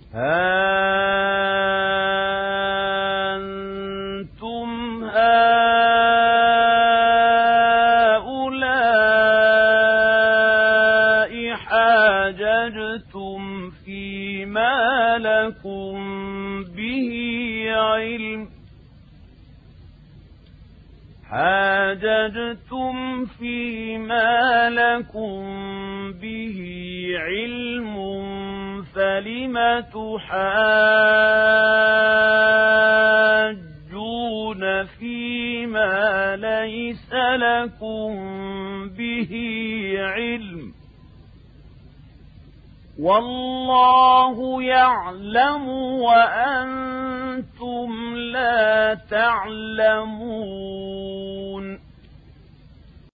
أنتم هؤلاء حاججتم فيما لكم به علم فلم تحاجون فيما ليس لكم به علم والله يعلم وأنتم لا تعلمون